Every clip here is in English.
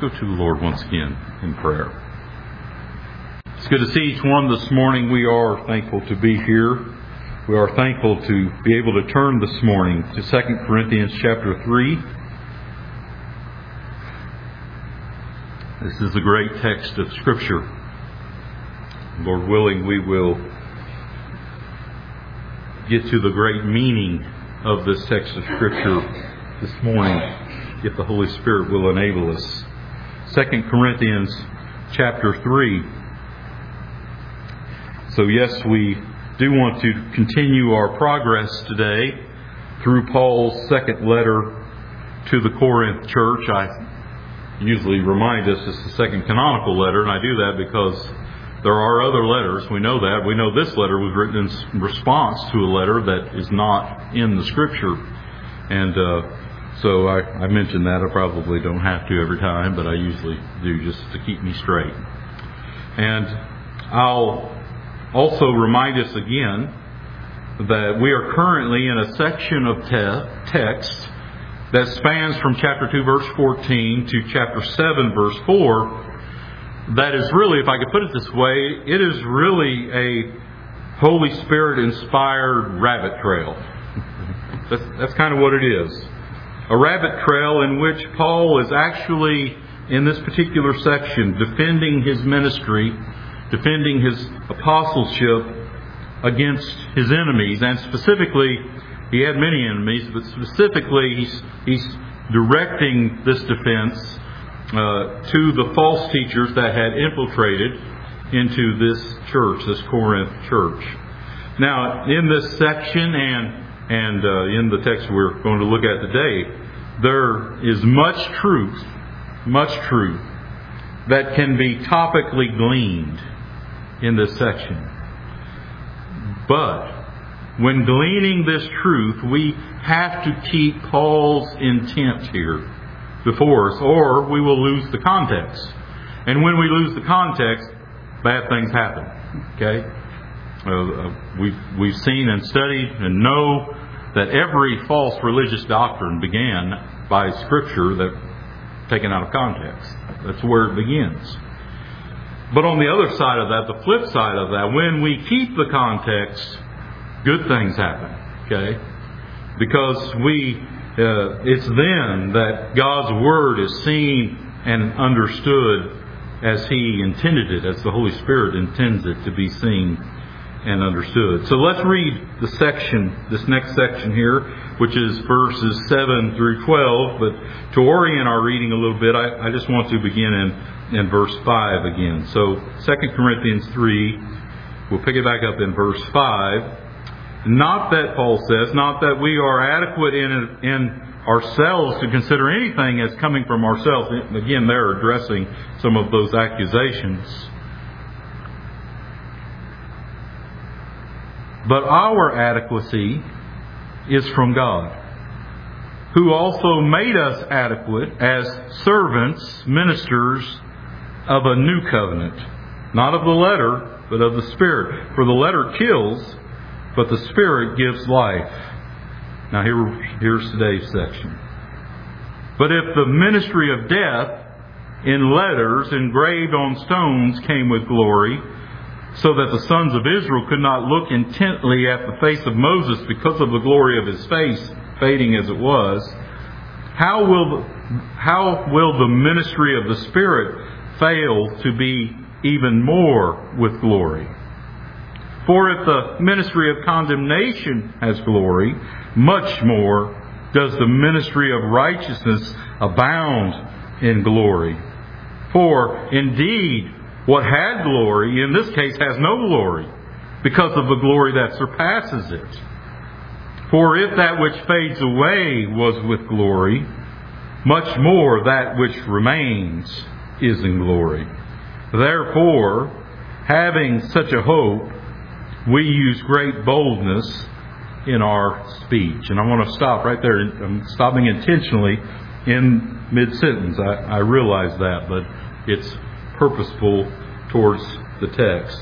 go to the Lord once again in prayer. It's good to see each one this morning. We are thankful to be here. We are thankful to be able to turn this morning to 2 Corinthians chapter 3. This is a great text of Scripture. Lord willing, we will get to the great meaning of this text of Scripture this morning, if the Holy Spirit will enable us. 2 Corinthians chapter 3. So yes, we do want to continue our progress today through Paul's second letter to the Corinth church. I usually remind us it's the second canonical letter, and I do that because there are other letters. We know that. We know this letter was written in response to a letter that is not in the Scripture. And so I mention that. I probably don't have to every time, but I usually do just to keep me straight. And I'll also remind us again that we are currently in a section of text that spans from chapter 2, verse 14 to chapter 7, verse 4. That is really, if I could put it this way, it is really a Holy Spirit-inspired rabbit trail. That's kind of what it is. A rabbit trail in which Paul is actually, in this particular section, defending his ministry, defending his apostleship against his enemies. And specifically, he had many enemies, but specifically he's directing this defense to the false teachers that had infiltrated into this church, this Corinth church. Now, in this section and in the text we're going to look at today, there is much truth that can be topically gleaned in this section. But when gleaning this truth, we have to keep Paul's intent here before us, or we will lose the context. And when we lose the context, bad things happen. Okay? We've seen and studied and know that every false religious doctrine began by Scripture that taken out of context. That's where it begins. But on the other side of that, the flip side of that, when we keep the context, good things happen. Okay? Because it's then that God's Word is seen and understood as He intended it, as the Holy Spirit intends it to be seen and understood. So let's read this next section here, which is verses 7 through 12. But to orient our reading a little bit, I just want to begin in verse 5 again. So 2 Corinthians 3, we'll pick it back up in verse 5. Not that, Paul says, not that we are adequate in ourselves to consider anything as coming from ourselves. Again, they're addressing some of those accusations. But our adequacy is from God, who also made us adequate as servants, ministers of a new covenant. Not of the letter, but of the Spirit. For the letter kills, but the Spirit gives life. Now here's today's section. But if the ministry of death in letters engraved on stones came with glory, so that the sons of Israel could not look intently at the face of Moses because of the glory of his face, fading as it was, how will the ministry of the Spirit fail to be even more with glory? For if the ministry of condemnation has glory, much more does the ministry of righteousness abound in glory. For indeed, what had glory, in this case, has no glory, because of the glory that surpasses it. For if that which fades away was with glory, much more that which remains is in glory. Therefore, having such a hope, we use great boldness in our speech. And I want to stop right there. I'm stopping intentionally in mid-sentence. I realize that, but it's purposeful towards the text.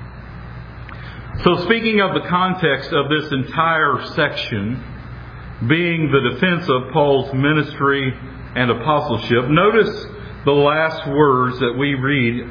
So speaking of the context of this entire section being the defense of Paul's ministry and apostleship, notice the last words that we read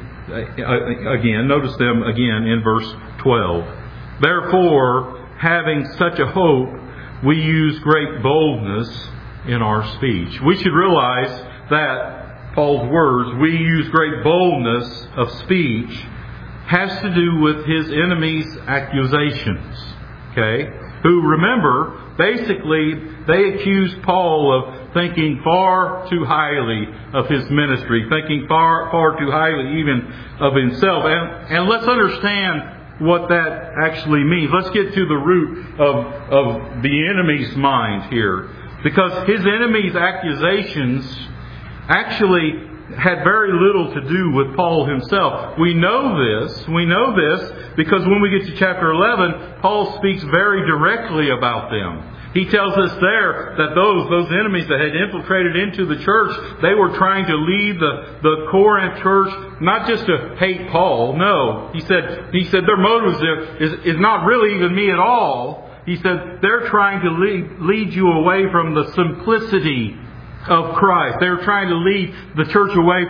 again. Notice them again in verse 12. Therefore, having such a hope, we use great boldness in our speech. We should realize that Paul's words, we use great boldness of speech, has to do with his enemies' accusations. Okay? Who, remember, basically, they accused Paul of thinking far too highly of his ministry, thinking far too highly even of himself. And let's understand what that actually means. Let's get to the root of the enemy's mind here. Because his enemy's accusations actually had very little to do with Paul himself. We know this because when we get to chapter 11, Paul speaks very directly about them. He tells us there that those enemies that had infiltrated into the church, they were trying to lead the Corinth church not just to hate Paul. No, he said their motives is not really even me at all. He said they're trying to lead you away from the simplicity of Christ. They're trying to lead the church away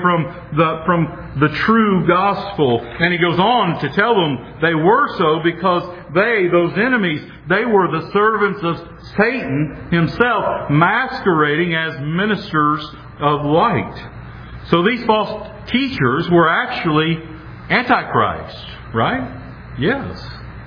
from the true gospel. And he goes on to tell them they were so because those enemies, they were the servants of Satan himself, masquerading as ministers of light. So these false teachers were actually Antichrist, right? Yes.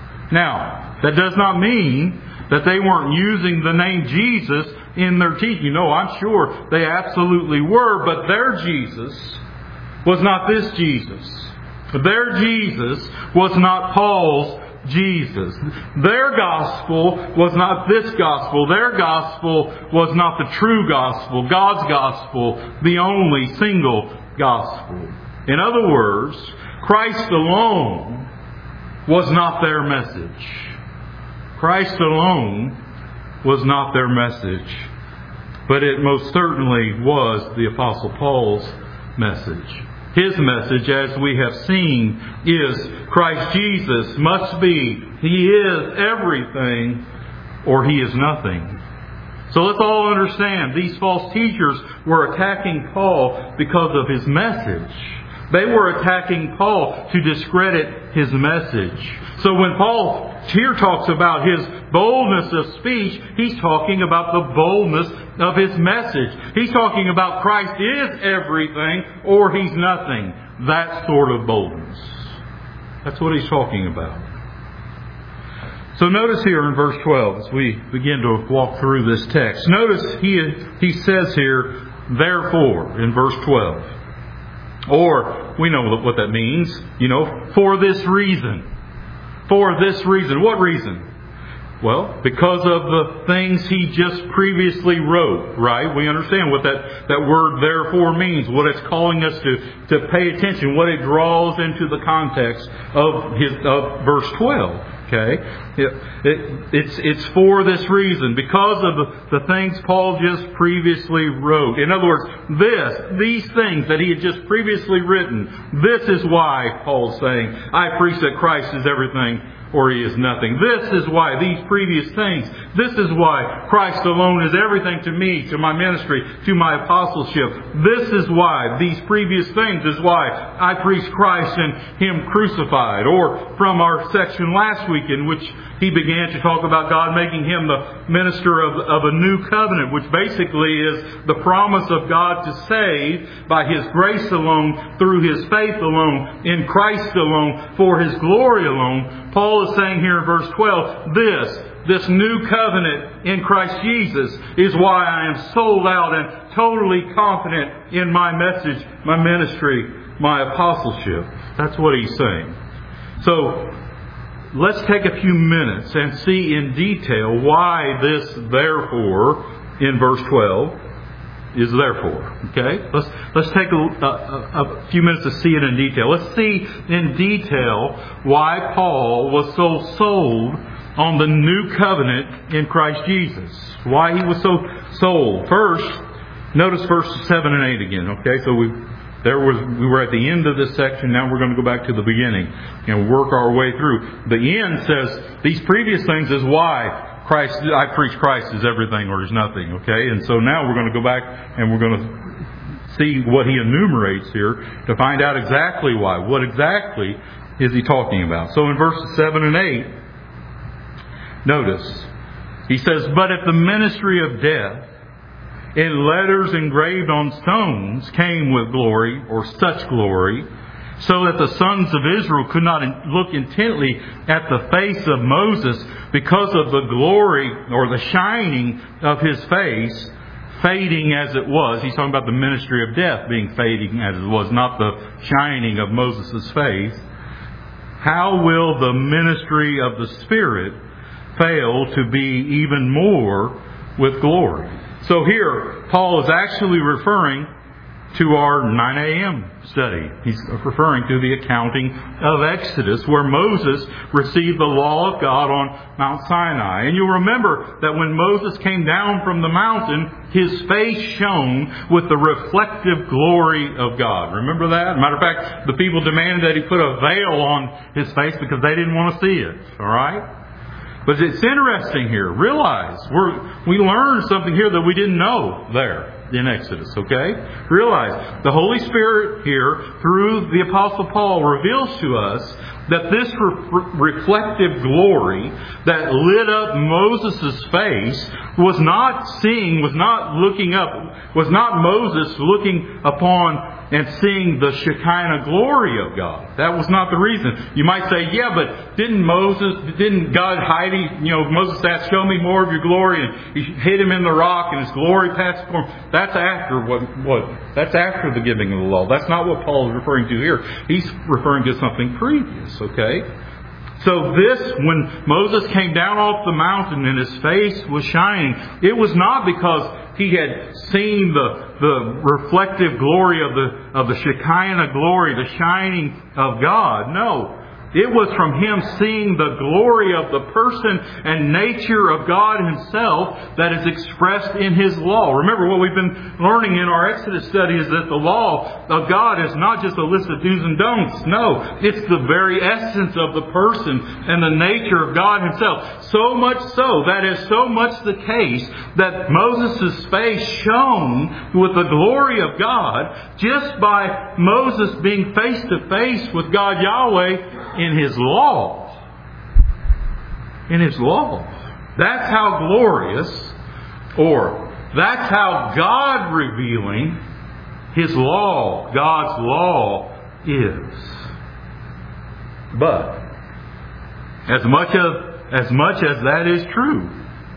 Now, that does not mean that they weren't using the name Jesus in their teaching. No, I'm sure they absolutely were, but their Jesus was not this Jesus. Their Jesus was not Paul's Jesus. Their gospel was not this gospel. Their gospel was not the true gospel, God's gospel, the only single gospel. In other words, Christ alone was not their message. Christ alone was not their message. But it most certainly was the Apostle Paul's message. His message, as we have seen, is Christ Jesus must be. He is everything or He is nothing. So let's all understand, these false teachers were attacking Paul because of his message. They were attacking Paul to discredit his message. So when Paul here talks about his boldness of speech, he's talking about the boldness of his message. He's talking about Christ is everything or He's nothing. That sort of boldness. That's what he's talking about. So notice here in verse 12, as we begin to walk through this text, notice he says here, therefore, in verse 12. Or, we know what that means, for this reason. For this reason. What reason? Well, because of the things he just previously wrote, right? We understand what that word therefore means, what it's calling us to pay attention, what it draws into the context of verse 12. Okay? It's for this reason, because of the things Paul just previously wrote. In other words, these things that he had just previously written, this is why Paul's saying, I preach that Christ is everything or He is nothing. This is why these previous things, this is why Christ alone is everything to me, to my ministry, to my apostleship. This is why these previous things is why I preach Christ and Him crucified. Or from our section last week in which he began to talk about God making him the minister of a new covenant, which basically is the promise of God to save by His grace alone, through His faith alone, in Christ alone, for His glory alone. Paul is saying here in verse 12, this new covenant in Christ Jesus is why I am sold out and totally confident in my message, my ministry, my apostleship. That's what he's saying. So, let's take a few minutes and see in detail why this therefore in verse 12 is therefore. Okay? Let's take a few minutes to see it in detail. Let's see in detail why Paul was so sold on the new covenant in Christ Jesus. Why he was so sold. First, notice verses 7 and 8 again. Okay? So we were at the end of this section. Now we're going to go back to the beginning and work our way through. The end says these previous things is why I preach Christ is everything or is nothing. Okay, and so now we're going to go back and we're going to see what he enumerates here to find out exactly why. What exactly is he talking about? So in verses 7 and 8, notice, he says, "But if the ministry of death in letters engraved on stones came with glory, or such glory, so that the sons of Israel could not look intently at the face of Moses because of the glory or the shining of his face, fading as it was." He's talking about the ministry of death being fading as it was, not the shining of Moses' face. "How will the ministry of the Spirit fail to be even more with glory?" So here, Paul is actually referring to our 9 a.m. study. He's referring to the accounting of Exodus, where Moses received the law of God on Mount Sinai. And you'll remember that when Moses came down from the mountain, his face shone with the reflective glory of God. Remember that? Matter of fact, the people demanded that he put a veil on his face because they didn't want to see it. All right? But it's interesting here. Realize, we learned something here that we didn't know there in Exodus, okay? Realize, the Holy Spirit here, through the Apostle Paul, reveals to us that this reflective glory that lit up Moses' face was not Moses looking upon and seeing the Shekinah glory of God. That was not the reason. You might say, yeah, but didn't God hide him? Moses asked, "Show me more of your glory," and he hid him in the rock and his glory passed before him. That's after that's after the giving of the law. That's not what Paul is referring to here. He's referring to something previous, okay? So when Moses came down off the mountain and his face was shining, it was not because he had seen the reflective glory of the Shekinah glory, the shining of God. No. It was from him seeing the glory of the person and nature of God himself that is expressed in his law. Remember, what we've been learning in our Exodus study is that the law of God is not just a list of do's and don'ts. No, it's the very essence of the person and the nature of God himself. So much so, that is so much the case that Moses' face shone with the glory of God just by Moses being face to face with God Yahweh in His law. In His law. That's how glorious, or that's how God revealing His law, God's law is. But as much as that is true,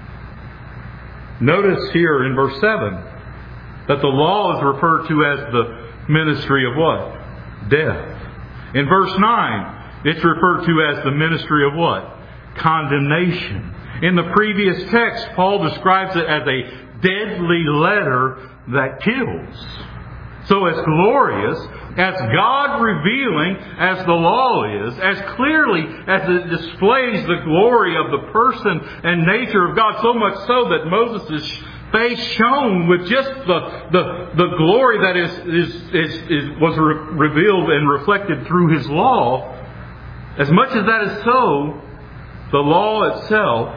notice here in verse 7 that the law is referred to as the ministry of what? Death. In verse 9, it's referred to as the ministry of what? Condemnation. In the previous text, Paul describes it as a deadly letter that kills. So as glorious, as God revealing as the law is, as clearly as it displays the glory of the person and nature of God, so much so that Moses' face shone with just the glory that was revealed and reflected through His law. As much as that is so, the law itself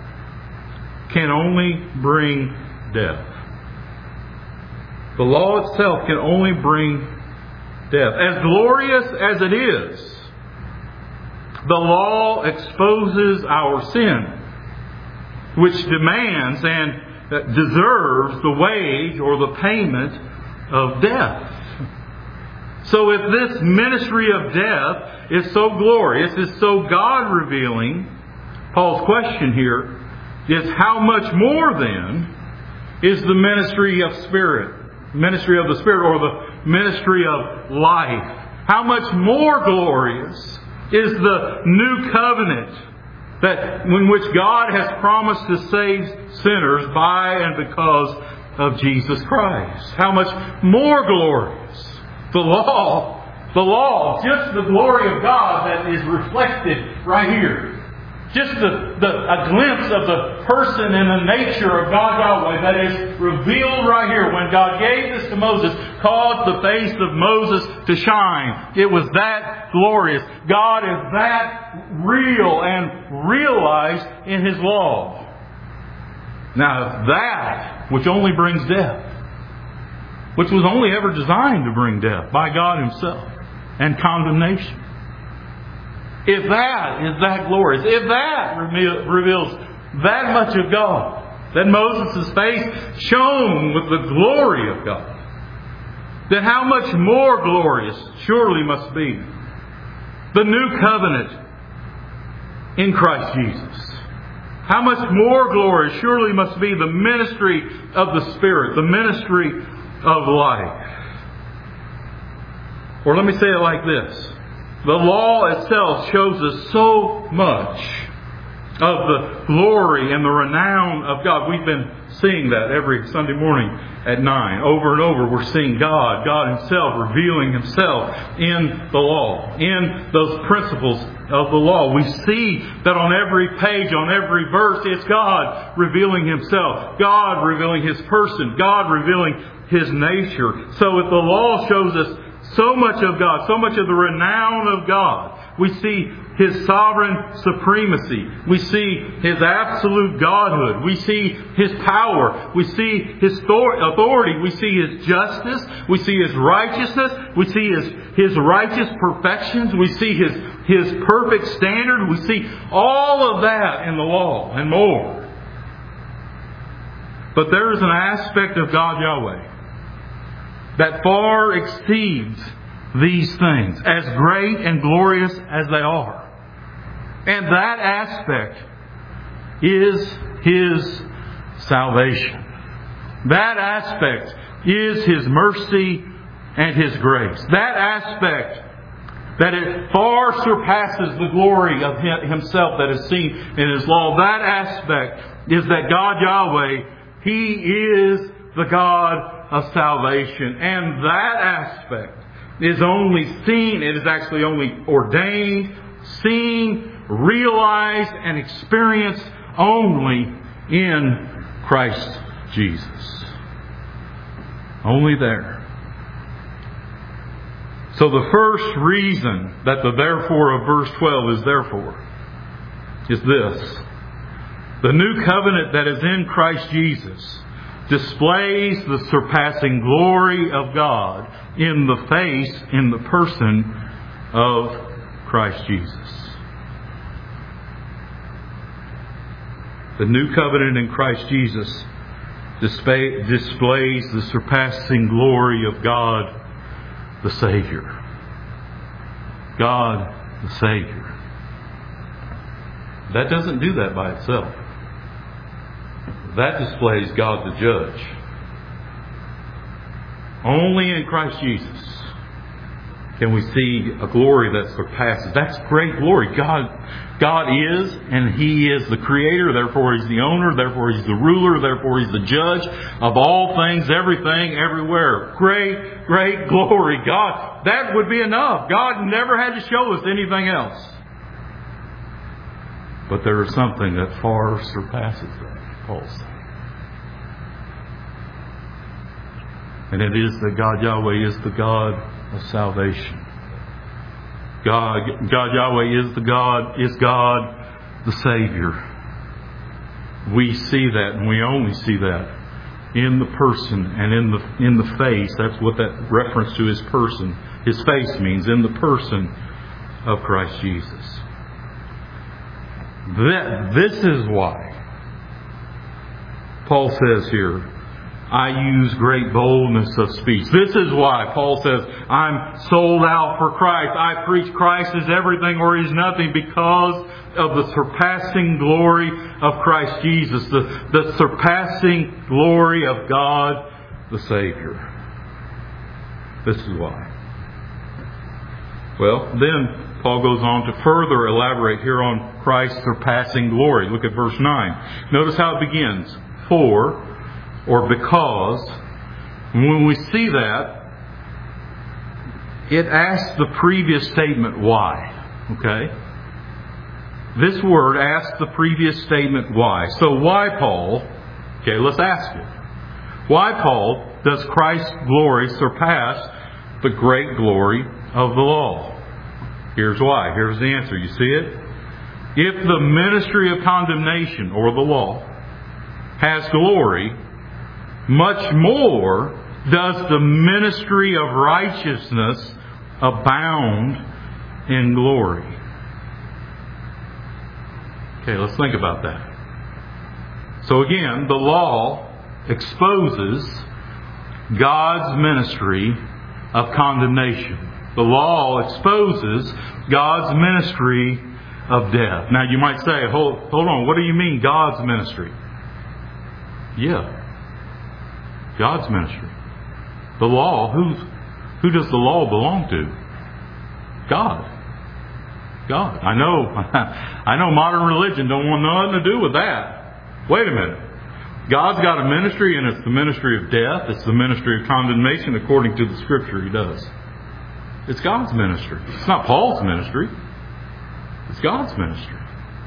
can only bring death. The law itself can only bring death. As glorious as it is, the law exposes our sin, which demands and deserves the wage or the payment of death. So if this ministry of death is so glorious, is so God-revealing, Paul's question here is how much more then is the ministry of the Spirit, or the ministry of life? How much more glorious is the new covenant in which God has promised to save sinners by and because of Jesus Christ? How much more glorious? The law, just the glory of God that is reflected right here. Just a glimpse of the person and the nature of God Yahweh that is revealed right here. When God gave this to Moses, caused the face of Moses to shine. It was that glorious. God is that real and realized in His law. Now that which only brings death which was only ever designed to bring death by God Himself and condemnation. If that is that glorious, if that reveals that much of God, that Moses' face shone with the glory of God, then how much more glorious surely must be the new covenant in Christ Jesus. How much more glorious surely must be the ministry of the Spirit, the ministry of life. Or let me say it like this. The law itself shows us so much of the glory and the renown of God. We've been seeing that every Sunday morning at 9. Over and over we're seeing God Himself revealing Himself in the law, in those principles of the law. We see that on every page, on every verse, it's God revealing Himself, God revealing His person, God revealing His nature. So if the law shows us so much of God, so much of the renown of God, we see His sovereign supremacy. We see His absolute godhood. We see His power. We see His authority. We see His justice. We see His righteousness. We see His righteous perfections. We see His perfect standard. We see all of that in the law and more. But there is an aspect of God Yahweh that far exceeds these things, as great and glorious as they are. And that aspect is His salvation. That aspect is His mercy and His grace. That aspect that it far surpasses the glory of Himself that is seen in His law. That aspect is that God Yahweh, He is the God of salvation. And that aspect is only seen, it is actually only ordained, seen, realized, and experienced only in Christ Jesus. Only there. So the first reason that the therefore of verse 12 is therefore is this. The new covenant that is in Christ Jesus displays the surpassing glory of God in the face, in the person of Christ Jesus. The new covenant in Christ Jesus displays the surpassing glory of God the Savior. God the Savior. That doesn't do that by itself. That displays God the Judge. Only in Christ Jesus can we see a glory that surpasses. That's great glory. God is, and He is the Creator. Therefore, He's the owner. Therefore, He's the ruler. Therefore, He's the judge of all things, everything, everywhere. Great, great glory. God, that would be enough. God never had to show us anything else. But there is something that far surpasses that, Paul says. And it is that God Yahweh is the God of salvation. God Yahweh is God the Savior. We see that, and we only see that in the person and in the face. That's what that reference to His person, His face means, in the person of Christ Jesus. This is why Paul says here, I use great boldness of speech. This is why Paul says, I'm sold out for Christ. I preach Christ as everything or He's nothing, because of the surpassing glory of Christ Jesus, the surpassing glory of God the Savior. This is why. Well, then Paul goes on to further elaborate here on Christ's surpassing glory. Look at verse 9. Notice how it begins. For, or because. When we see that, it asks the previous statement why. Okay? This word asks the previous statement why. So why, Paul? Okay, let's ask it. Why, Paul, does Christ's glory surpass the great glory of the law? Here's why. Here's the answer. You see it? If the ministry of condemnation, or the law, has glory, much more does the ministry of righteousness abound in glory. Okay, let's think about that. So again, the law exposes God's ministry of condemnation. The law exposes God's ministry of death. Now you might say, hold on, what do you mean God's ministry? Yeah, God's ministry. The law, who does the law belong to? God. God. I know modern religion don't want nothing to do with that. Wait a minute. God's got a ministry, and it's the ministry of death. It's the ministry of condemnation according to the Scripture He does. It's God's ministry. It's not Paul's ministry. It's God's ministry.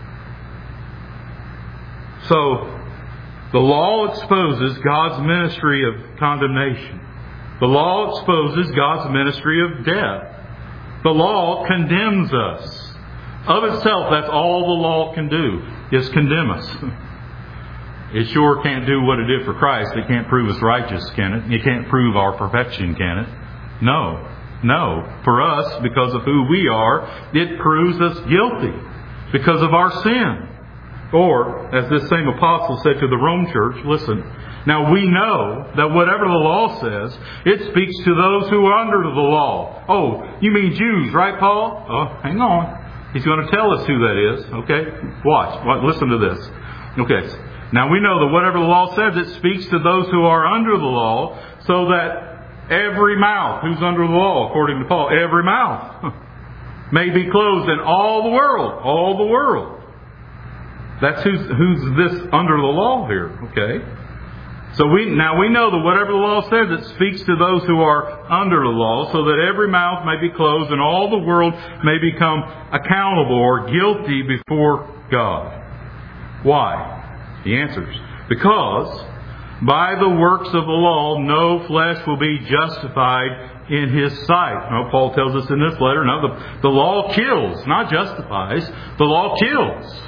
So, the law exposes God's ministry of condemnation. The law exposes God's ministry of death. The law condemns us. Of itself, that's all the law can do, is condemn us. It sure can't do what it did for Christ. It can't prove us righteous, can it? It can't prove our perfection, can it? No. For us, because of who we are, it proves us guilty because of our sin. Or, as this same apostle said to the Rome church, listen, now we know that whatever the law says, it speaks to those who are under the law. Oh, you mean Jews, right, Paul? Oh, hang on. He's going to tell us who that is. Okay? Watch. Listen to this. Okay. Now we know that whatever the law says, it speaks to those who are under the law, so that every mouth, who's under the law, according to Paul, every mouth may be closed in all the world. All the world. That's who's this under the law here. Okay? So we know that whatever the law says, it speaks to those who are under the law, so that every mouth may be closed and all the world may become accountable or guilty before God. Why? He answers, because by the works of the law, no flesh will be justified in His sight. Now, Paul tells us in this letter, no, the law kills, not justifies. The law kills.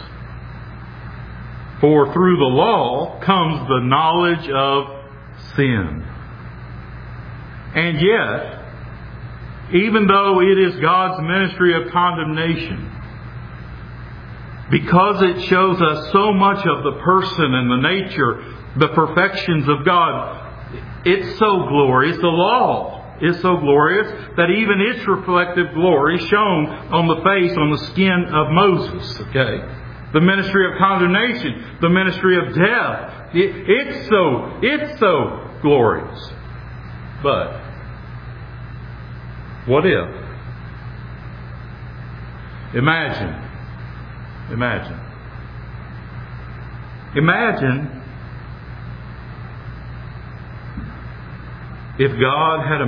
For through the law comes the knowledge of sin. And yet, even though it is God's ministry of condemnation, because it shows us so much of the person and the nature, the perfections of God, it's so glorious. The law is so glorious that even its reflective glory is shown on the face, on the skin of Moses. Okay? The ministry of condemnation, the ministry of death. It's so glorious. But what if? Imagine if God had a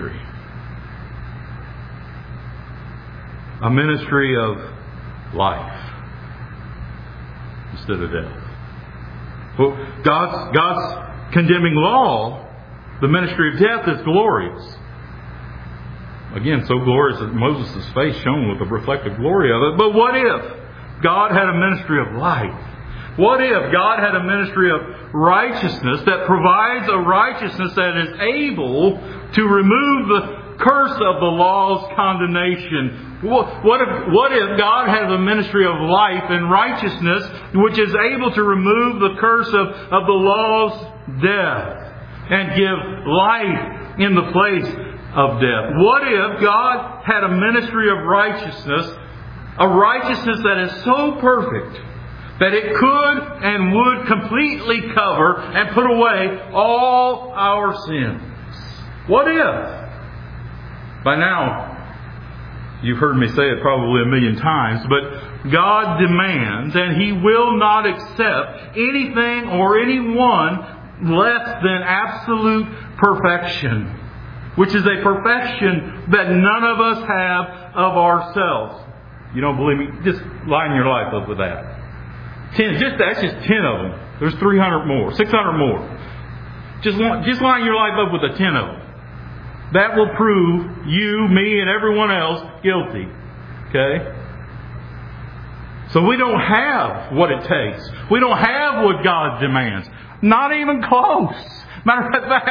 ministry of life instead of death. Well, God's condemning law, the ministry of death, is glorious. Again, so glorious that Moses' face shone with the reflective glory of it. But what if God had a ministry of life? What if God had a ministry of righteousness that provides a righteousness that is able to remove the curse of the law's condemnation? What if God has a ministry of life and righteousness which is able to remove the curse of the law's death and give life in the place of death? What if God had a ministry of righteousness, a righteousness that is so perfect that it could and would completely cover and put away all our sins? What if? By now, you've heard me say it probably a million times, but God demands and He will not accept anything or anyone less than absolute perfection, which is a perfection that none of us have of ourselves. You don't believe me? Just line your life up with that. That's just 10 of them. There's 300 more, 600 more. Just line your life up with the 10 of them. That will prove you, me, and everyone else guilty. Okay? So we don't have what it takes. We don't have what God demands. Not even close. Matter of fact,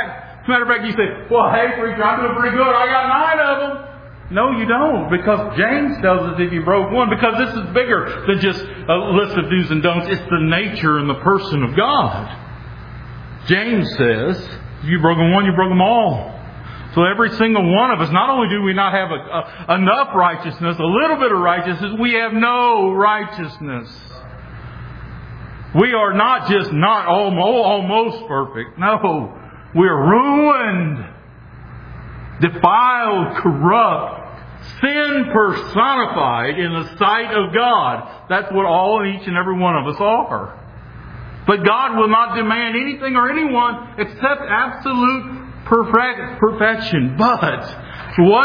As a matter of fact, you say, well, hey, preacher, I'm doing pretty good. I got 9 of them. No, you don't, because James tells us if you broke one, because this is bigger than just a list of do's and don'ts. It's the nature and the person of God. James says, if you've broken one, you've broken them all. So every single one of us, not only do we not have enough righteousness, a little bit of righteousness, we have no righteousness. We are not just not almost perfect. No, we're ruined, defiled, corrupt, sin personified in the sight of God. That's what all and each and every one of us are. But God will not demand anything or anyone except absolute perfection. But what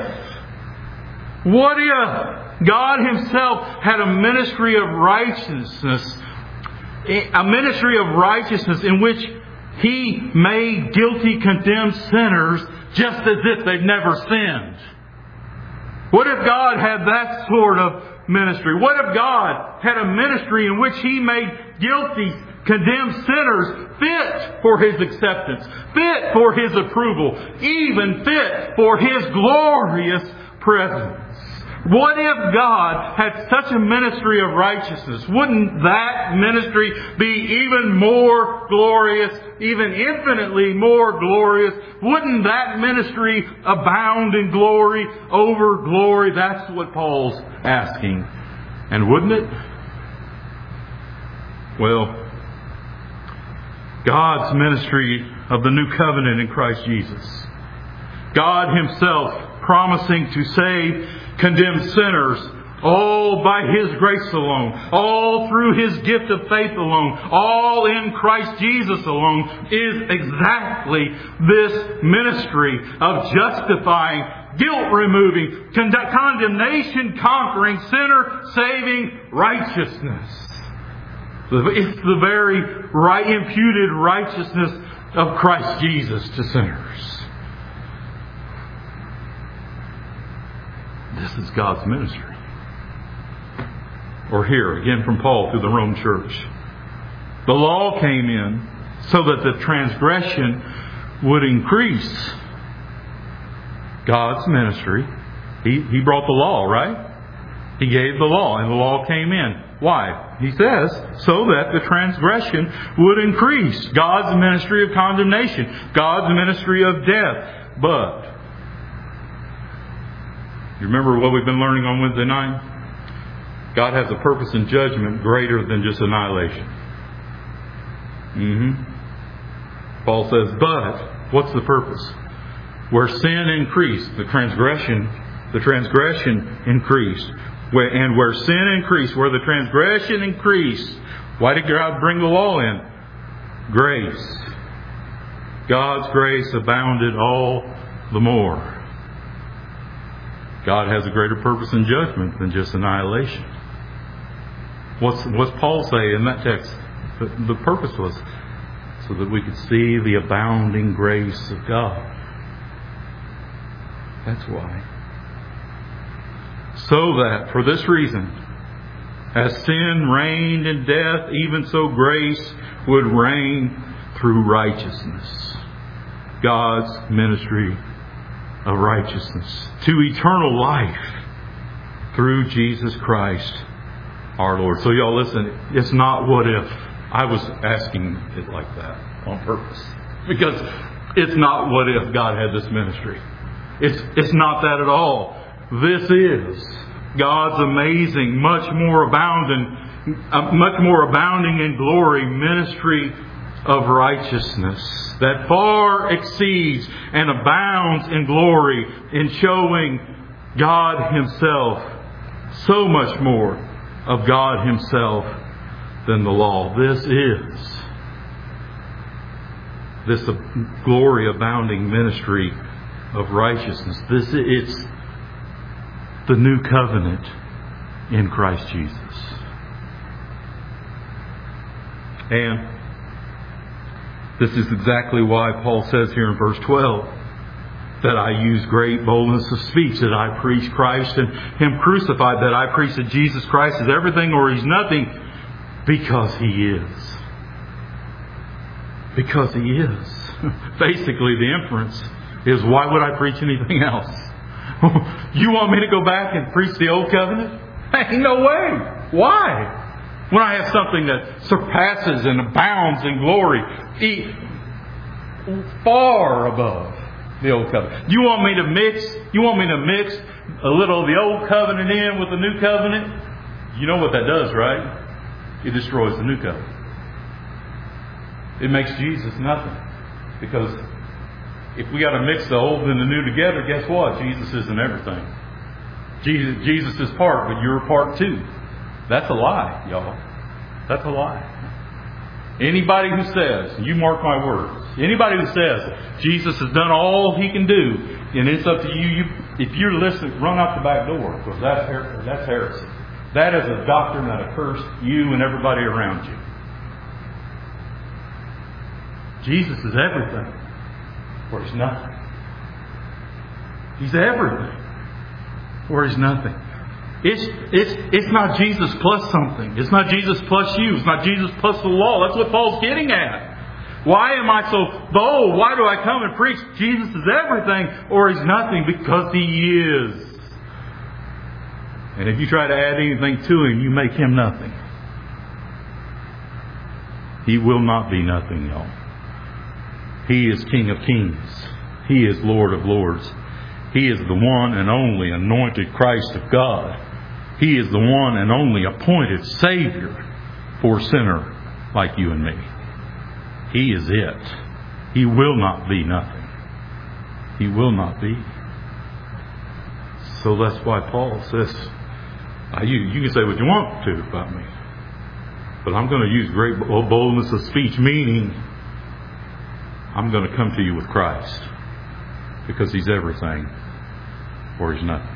if God Himself had a ministry of righteousness? A ministry of righteousness in which He made guilty, condemned sinners just as if they've never sinned. What if God had that sort of ministry? What if God had a ministry in which He made guilty, condemned sinners fit for His acceptance, fit for His approval, even fit for His glorious presence? What if God had such a ministry of righteousness? Wouldn't that ministry be even more glorious, even infinitely more glorious? Wouldn't that ministry abound in glory over glory? That's what Paul's asking. And wouldn't it? Well, God's ministry of the new covenant in Christ Jesus. God Himself promising to save condemned sinners, all by His grace alone, all through His gift of faith alone, all in Christ Jesus alone, is exactly this ministry of justifying, guilt removing, condemnation conquering, sinner saving righteousness. It's the very imputed righteousness of Christ Jesus to sinners. This is God's ministry. Or here, again from Paul through the Rome church. The law came in so that the transgression would increase. God's ministry. He brought the law, right? He gave the law, and the law came in. Why? He says, so that the transgression would increase. God's ministry of condemnation. God's ministry of death. But you remember what we've been learning on Wednesday night? God has a purpose in judgment greater than just annihilation. Paul says, but what's the purpose? Where sin increased, the transgression increased. And where sin increased, where the transgression increased, why did God bring the law in? Grace. God's grace abounded all the more. God has a greater purpose in judgment than just annihilation. What's Paul say in that text? The purpose was so that we could see the abounding grace of God. That's why. So that, for this reason, as sin reigned in death, even so grace would reign through righteousness. God's ministry of righteousness to eternal life through Jesus Christ our Lord. So y'all listen, it's not what if. I was asking it like that on purpose. Because it's not what if God had this ministry. It's not that at all. This is God's amazing, much more abounding in glory ministry of righteousness that far exceeds and abounds in glory in showing God Himself, so much more of God Himself than the law. This glory abounding ministry of righteousness. It's the new covenant in Christ Jesus. And this is exactly why Paul says here in verse 12 that I use great boldness of speech, that I preach Christ and Him crucified, that I preach that Jesus Christ is everything or He's nothing, because He is. Because He is. Basically, the inference is, why would I preach anything else? You want me to go back and preach the Old Covenant? Ain't no way. Why? When I have something that surpasses and abounds in glory, far above the Old Covenant. You want me to mix a little of the Old Covenant in with the New Covenant? You know what that does, right? It destroys the New Covenant. It makes Jesus nothing. Because if we got to mix the old and the new together, guess what? Jesus isn't everything. Jesus is part, but you're a part too. That's a lie, y'all. That's a lie. Anybody who says, you mark my words, anybody who says Jesus has done all He can do, and it's up to you, if you're listening, run out the back door, because that's heresy. That is a doctrine that accursed you and everybody around you. Jesus is everything, or He's nothing. He's everything, or He's nothing. It's not Jesus plus something. It's not Jesus plus you. It's not Jesus plus the law. That's what Paul's getting at. Why am I so bold? Why do I come and preach Jesus is everything, or He's nothing? Because He is. And if you try to add anything to Him, you make Him nothing. He will not be nothing, y'all. He is King of Kings. He is Lord of Lords. He is the one and only anointed Christ of God. He is the one and only appointed Savior for a sinner like you and me. He is it. He will not be nothing. He will not be. So that's why Paul says, you can say what you want to about me, but I'm going to use great boldness of speech, meaning I'm going to come to you with Christ, because He's everything or He's nothing.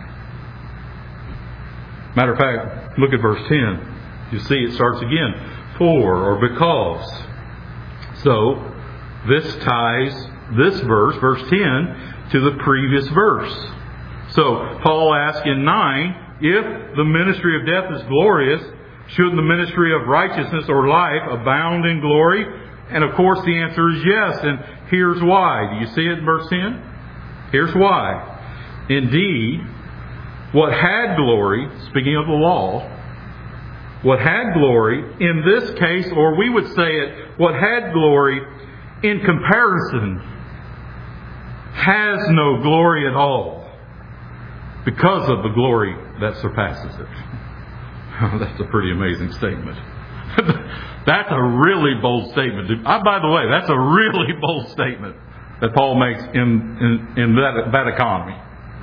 Matter of fact, look at verse 10. You see it starts again. For or because. So this ties this verse 10, to the previous verse. So Paul asks in 9, if the ministry of death is glorious, should the ministry of righteousness or life abound in glory? And of course the answer is yes. And here's why. Do you see it in verse 10? Here's why. Indeed, what had glory, speaking of the law, what had glory in this case, or we would say it, what had glory in comparison has no glory at all because of the glory that surpasses it. That's a pretty amazing statement. That's a really bold statement. By the way, that's a really bold statement that Paul makes in that economy.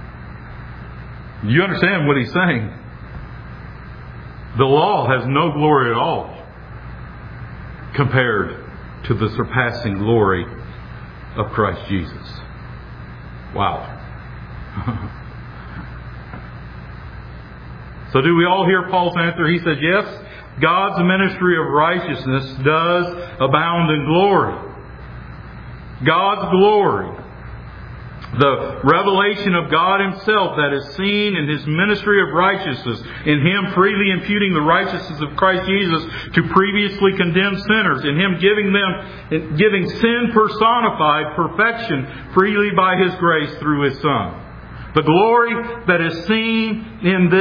You understand what he's saying? The law has no glory at all compared to the surpassing glory of Christ Jesus. Wow. So do we all hear Paul's answer? He says, yes, God's ministry of righteousness does abound in glory. God's glory, the revelation of God Himself that is seen in His ministry of righteousness, in Him freely imputing the righteousness of Christ Jesus to previously condemned sinners, in Him giving sin personified perfection freely by His grace through His Son. The glory that is seen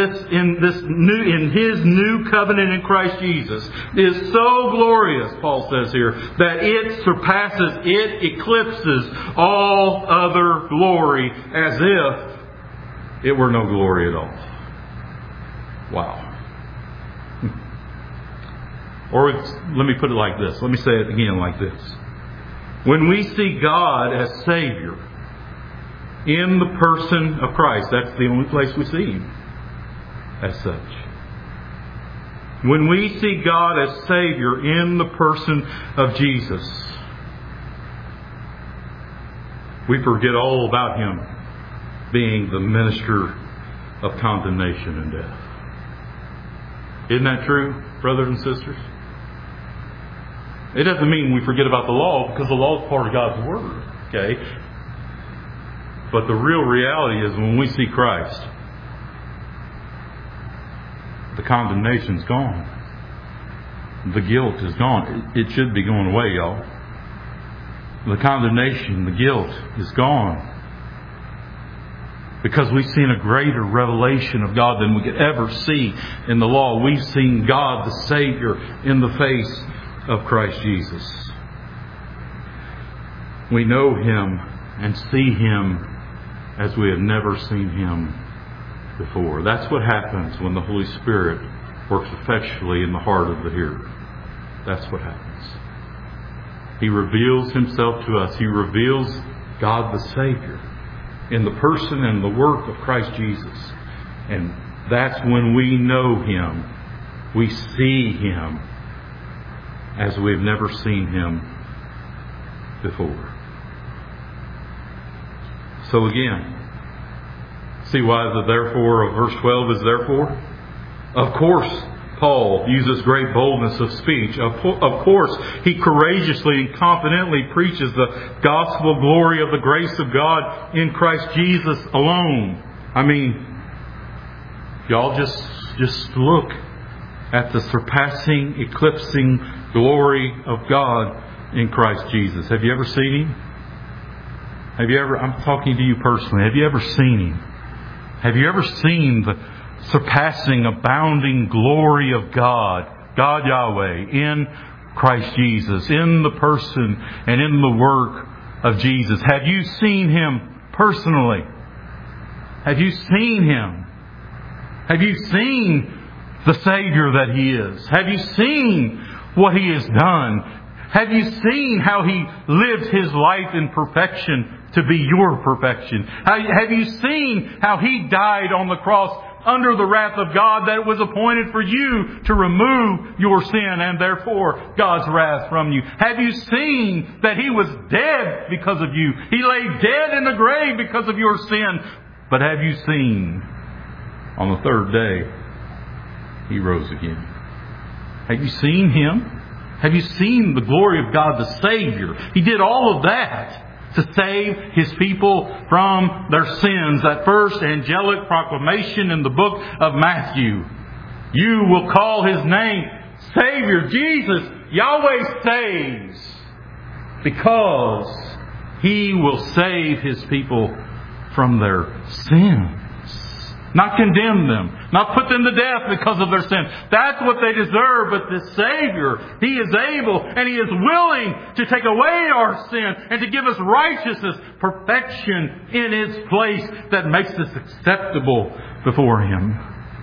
in His new covenant in Christ Jesus is so glorious, Paul says here, that it surpasses, it eclipses all other glory as if it were no glory at all. Wow. Or let me put it like this. Let me say it again like this. When we see God as Savior in the person of Christ, that's the only place we see Him as such. When we see God as Savior in the person of Jesus, we forget all about Him being the minister of condemnation and death. Isn't that true, brothers and sisters? It doesn't mean we forget about the law, because the law is part of God's Word. Okay? But the real reality is when we see Christ, the condemnation's gone. The guilt is gone. It should be going away, y'all. The condemnation, the guilt is gone. Because we've seen a greater revelation of God than we could ever see in the law. We've seen God the Savior in the face of Christ Jesus. We know Him and see Him as we have never seen Him before. That's what happens when the Holy Spirit works effectually in the heart of the hearer. That's what happens. He reveals Himself to us. He reveals God the Savior in the person and the work of Christ Jesus. And that's when we know Him. We see Him as we've never seen Him before. So again, see why the therefore of verse 12 is therefore? Of course, Paul uses great boldness of speech. Of course, he courageously and confidently preaches the gospel glory of the grace of God in Christ Jesus alone. I mean, y'all just look at the surpassing, eclipsing glory of God in Christ Jesus. Have you ever seen Him? I'm talking to you personally. Have you ever seen Him? Have you ever seen the surpassing, abounding glory of God Yahweh, in Christ Jesus, in the person and in the work of Jesus? Have you seen Him personally? Have you seen Him? Have you seen the Savior that He is? Have you seen what He has done? Have you seen how He lived His life in perfection to be your perfection? Have you seen how He died on the cross under the wrath of God that was appointed for you to remove your sin and therefore God's wrath from you? Have you seen that He was dead because of you? He lay dead in the grave because of your sin. But have you seen on the third day He rose again? Have you seen Him? Have you seen the glory of God the Savior? He did all of that to save His people from their sins. That first angelic proclamation in the book of Matthew. You will call His name Savior. Jesus, Yahweh saves. Because He will save His people from their sins. Not condemn them. Not put them to death because of their sin. That's what they deserve. But the Savior, He is able and He is willing to take away our sin and to give us righteousness, perfection in its place that makes us acceptable before Him.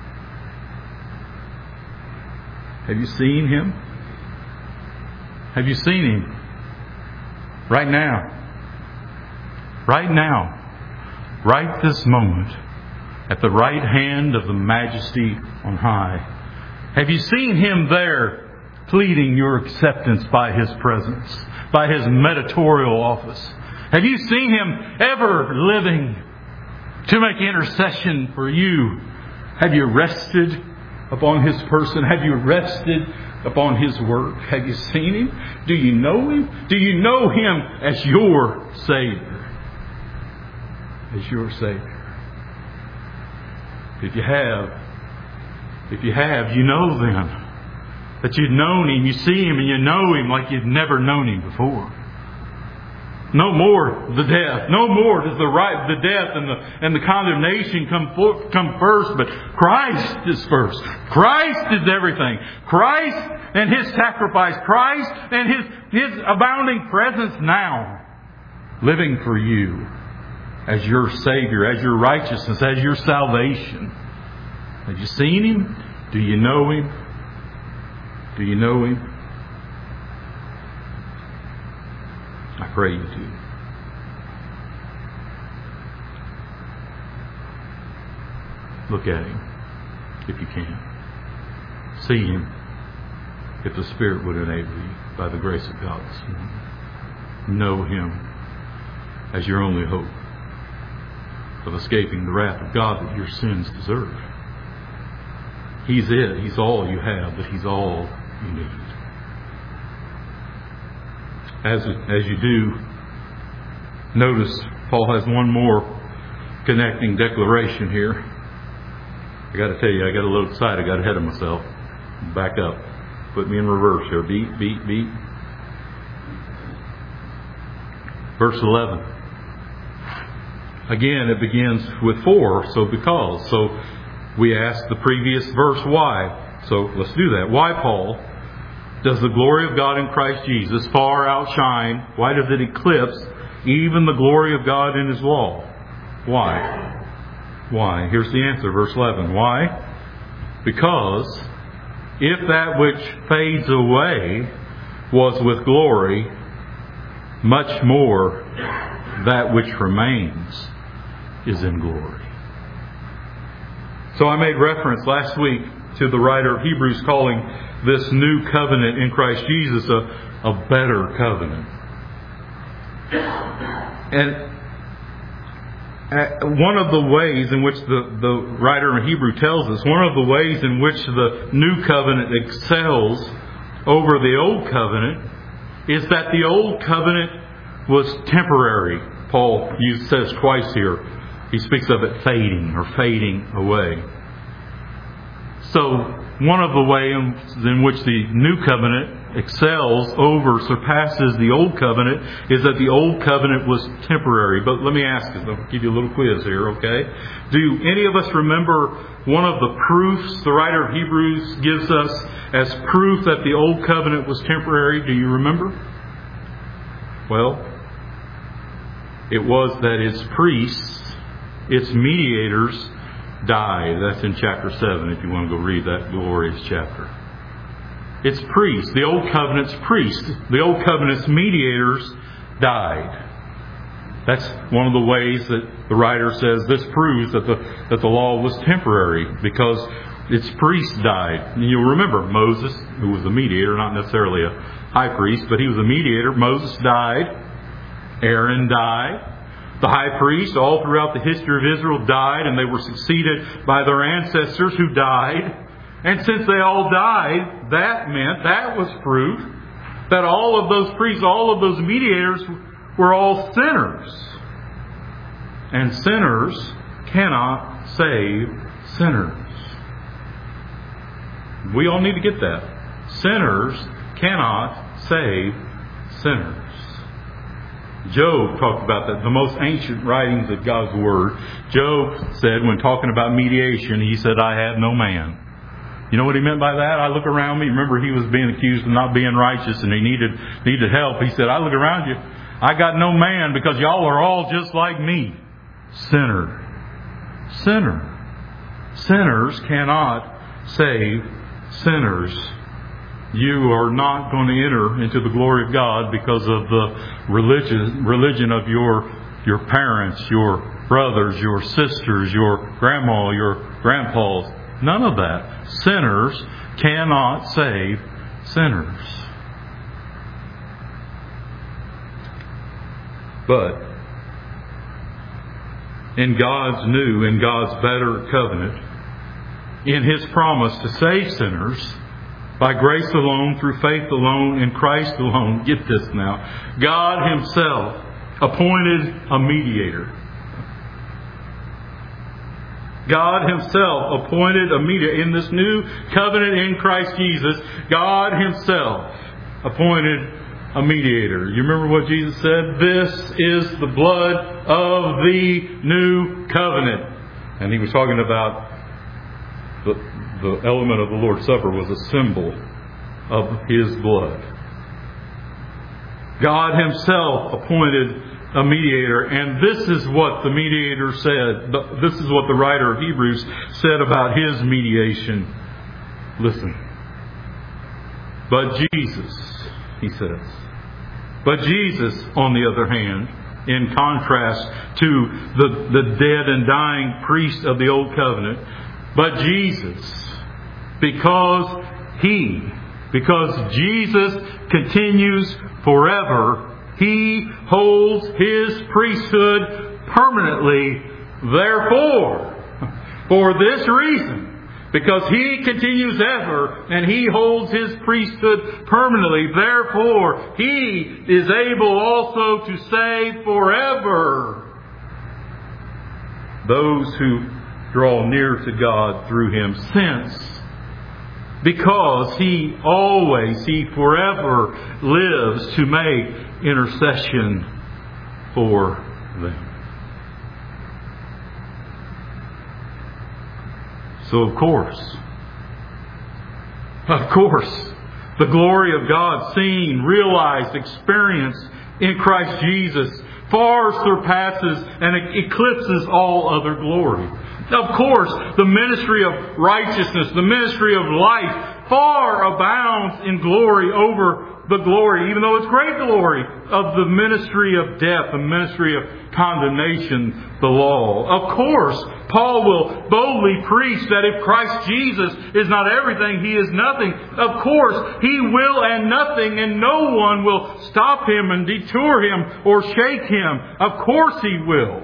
Have you seen Him? Have you seen Him? Right now. Right now. Right this moment. At the right hand of the Majesty on high. Have you seen Him there pleading your acceptance by His presence, by His mediatorial office? Have you seen Him ever living to make intercession for you? Have you rested upon His person? Have you rested upon His work? Have you seen Him? Do you know Him? Do you know Him as your Savior? As your Savior. If you have, you know then that you've known Him, you see Him, and you know Him like you've never known Him before. No more the death. No more does the death and the condemnation come first, but Christ is first. Christ is everything. Christ and His sacrifice. Christ and His abounding presence now, living for you. As your Savior, as your righteousness, as your salvation. Have you seen Him? Do you know Him? Do you know Him? I pray you do. Look at Him, if you can. See Him, if the Spirit would enable you, by the grace of God this morning. Know Him as your only hope of escaping the wrath of God that your sins deserve. He's it. He's all you have, but He's all you need. As you do, notice Paul has one more connecting declaration here. I got to tell you, I got a little excited. I got ahead of myself. Back up. Put me in reverse here. Beat, beat, beat. Verse 11. Again, it begins with for, so because. So we asked the previous verse why. So let's do that. Why, Paul, does the glory of God in Christ Jesus far outshine? Why does it eclipse even the glory of God in His law? Why? Why? Here's the answer, verse 11. Why? Because if that which fades away was with glory, much more that which remains is in glory. So I made reference last week to the writer of Hebrews calling this new covenant in Christ Jesus a better covenant. And one of the ways in which the writer in Hebrew tells us, one of the ways in which the new covenant excels over the old covenant is that the old covenant was temporary. Paul says twice here. He speaks of it fading or fading away. So one of the ways in which the new covenant excels over, surpasses the old covenant is that the old covenant was temporary. But let me ask you, I'll give you a little quiz here, okay? Do any of us remember one of the proofs the writer of Hebrews gives us as proof that the old covenant was temporary? Do you remember? Well, it was that its priests, its mediators, died. That's in chapter 7, if you want to go read that glorious chapter. Its priests, the old covenant's priests, the old covenant's mediators died. That's one of the ways that the writer says this proves that the law was temporary, because its priests died. And you'll remember Moses, who was a mediator, not necessarily a high priest, but he was a mediator. Moses died. Aaron died. The high priest, all throughout the history of Israel, died, and they were succeeded by their ancestors who died. And since they all died, that was proof that all of those priests, all of those mediators were all sinners. And sinners cannot save sinners. We all need to get that. Sinners cannot save sinners. Job talked about that, the most ancient writings of God's Word. Job said, when talking about mediation, he said, I have no man. You know what he meant by that? I look around me. Remember, he was being accused of not being righteous and he needed help. He said, I look around you. I got no man because y'all are all just like me. Sinner. Sinners cannot save sinners. You are not going to enter into the glory of God because of the religion of your parents, your brothers, your sisters, your grandma, your grandpas. None of that. Sinners cannot save sinners. But in God's better covenant, in His promise to save sinners, by grace alone, through faith alone, in Christ alone, get this now, God Himself appointed a mediator. God Himself appointed a mediator. In this new covenant in Christ Jesus, God Himself appointed a mediator. You remember what Jesus said? This is the blood of the new covenant. And He was talking about the element of the Lord's Supper was a symbol of His blood. God Himself appointed a mediator, and this is what the mediator said. This is what the writer of Hebrews said about His mediation. Listen. But Jesus, he says. But Jesus, on the other hand, in contrast to the dead and dying priest of the Old Covenant, but Jesus, because Jesus continues forever, He holds His priesthood permanently. Therefore, for this reason, because He continues ever and He holds His priesthood permanently, therefore He is able also to save forever those who draw near to God through Him, because He forever lives to make intercession for them. So of course, the glory of God seen, realized, experienced in Christ Jesus far surpasses and eclipses all other glory. Of course, the ministry of righteousness, the ministry of life, far abounds in glory over the glory, even though it's great glory, of the ministry of death, the ministry of condemnation, the law. Of course, Paul will boldly preach that if Christ Jesus is not everything, He is nothing. Of course, He will and nothing, and no one will stop Him and detour Him or shake Him. Of course He will.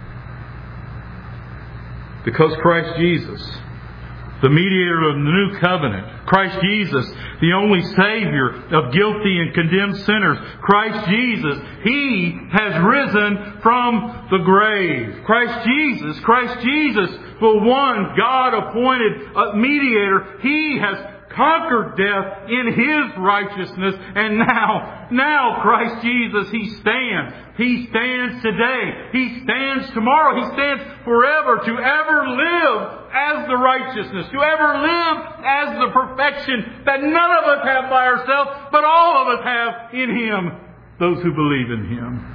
Because Christ Jesus, the mediator of the new covenant, Christ Jesus, the only Savior of guilty and condemned sinners, Christ Jesus, He has risen from the grave. Christ Jesus, the one God-appointed mediator, He has conquered death in His righteousness, and now Christ Jesus, He stands. He stands today. He stands tomorrow. He stands forever to ever live as the righteousness, to ever live as the perfection that none of us have by ourselves, but all of us have in Him, those who believe in Him.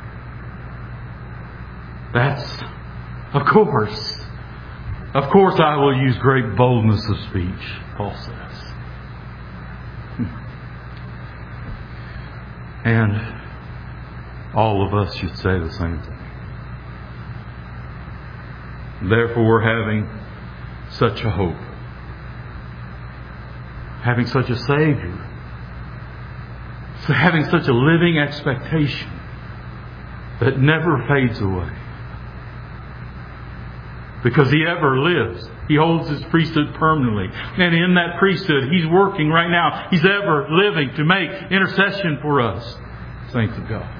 That's, of course I will use great boldness of speech, Paul says. And all of us should say the same thing. Therefore, having such a hope, having such a Savior, having such a living expectation that never fades away, because He ever lives. He holds His priesthood permanently. And in that priesthood, He's working right now. He's ever living to make intercession for us, saints of God.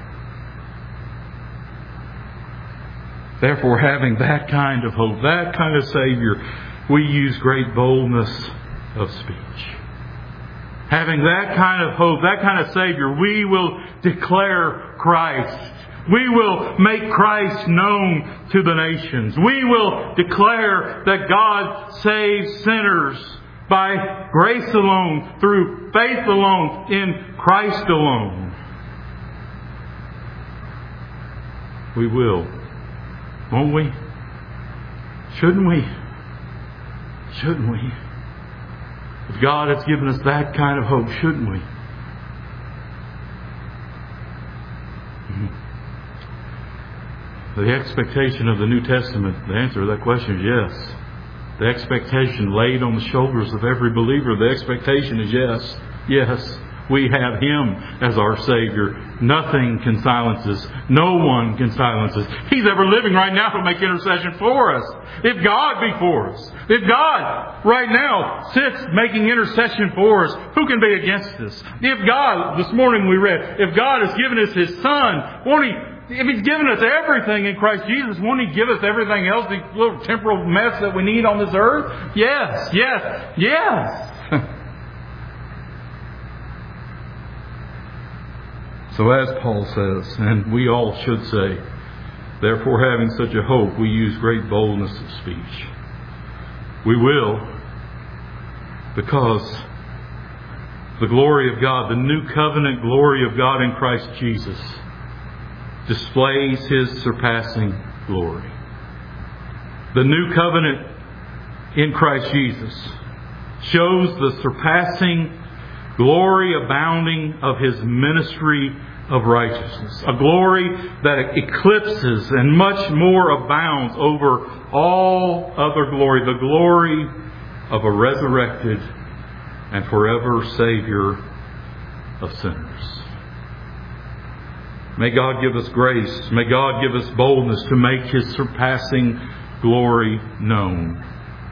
Therefore, having that kind of hope, that kind of Savior, we use great boldness of speech. Having that kind of hope, that kind of Savior, we will declare Christ. We will make Christ known to the nations. We will declare that God saves sinners by grace alone, through faith alone, in Christ alone. We will. Won't we? Shouldn't we? Shouldn't we? If God has given us that kind of hope, shouldn't we? The expectation of the New Testament, the answer to that question is yes. The expectation laid on the shoulders of every believer, the expectation is yes. Yes, we have Him as our Savior. Nothing can silence us. No one can silence us. He's ever living right now to make intercession for us. If God be for us, if God right now sits making intercession for us, who can be against us? If God, this morning we read, if God has given us His Son, won't He? If He's given us everything in Christ Jesus, won't He give us everything else, the little temporal mess that we need on this earth? Yes, yes, yes. So as Paul says, and we all should say, therefore having such a hope, we use great boldness of speech. We will, because the glory of God, the new covenant glory of God in Christ Jesus, displays His surpassing glory. The new covenant in Christ Jesus shows the surpassing glory abounding of His ministry of righteousness. A glory that eclipses and much more abounds over all other glory. The glory of a resurrected and forever Savior of sinners. May God give us grace. May God give us boldness to make His surpassing glory known.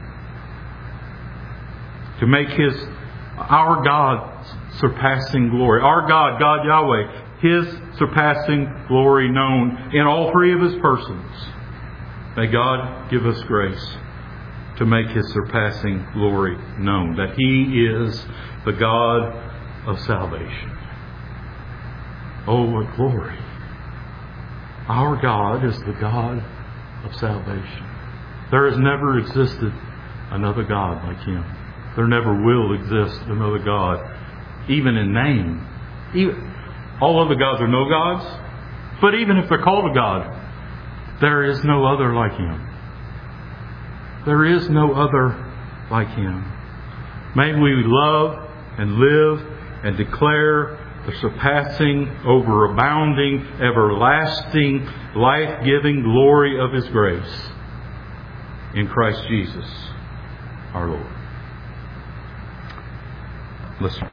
To make our God's surpassing glory, our God, God Yahweh, His surpassing glory known in all three of His persons. May God give us grace to make His surpassing glory known, that He is the God of salvation. Oh, what glory! Our God is the God of salvation. There has never existed another God like Him. There never will exist another God, even in name. All other gods are no gods, but even if they're called a God, there is no other like Him. There is no other like Him. May we love and live and declare the surpassing, overabounding, everlasting, life-giving glory of His grace in Christ Jesus, our Lord. Listen.